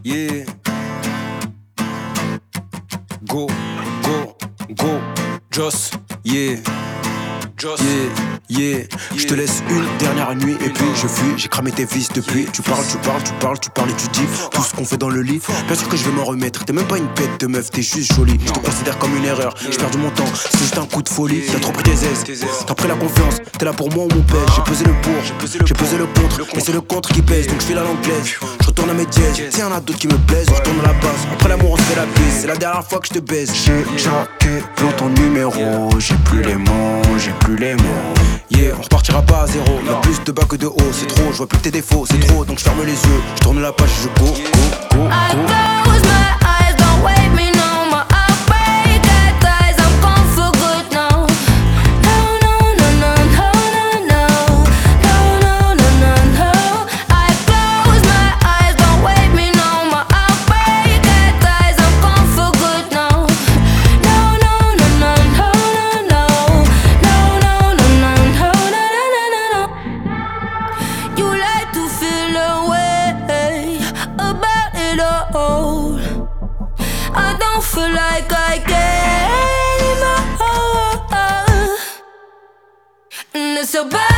Yeah. Go, go, go, Joss, yeah. Joss, yeah. Je te laisse une dernière nuit et puis je fuis. J'ai cramé tes vis depuis. Tu parles et tu dis tout ce qu'on fait dans le lit. Bien sûr que je vais m'en remettre. T'es même pas une bête de meuf, t'es juste jolie. Je te considère comme une erreur. J'ai perdu mon temps, c'est juste un coup de folie. T'as trop pris tes aises, t'as pris la confiance. T'es là pour moi ou mon pèse. J'ai pesé le pour, j'ai pesé le contre. Mais c'est le contre qui pèse, donc je file à l'anglaise. Je retourne à mes dièses. Tiens, y'en a d'autres qui me plaisent. Je retourne à la base. Après l'amour, on se fait la bise. C'est la dernière fois que je te baise. J'ai jacké dans ton numéro. J'ai plus les mots, j'ai plus les mots. Yeah, on repartira pas à zéro. Y'a plus de bas que de haut, c'est trop. Je vois plus tes défauts, c'est trop. Donc je ferme les yeux, je tourne la page, je go. I close my eyes, don't wake me no more. I'll break at ties, I'm gone for good now. No, no, no, no, no, no, no. No, no, no, no, no. I close my eyes, don't wake me no more. I'll break at ties, I'm gone for good now. No, no, no, no, no, no, no. No, no, no, no, no, no, no, no, no. You like to feel away about it all. I don't feel like I care anymore. And it's so bad.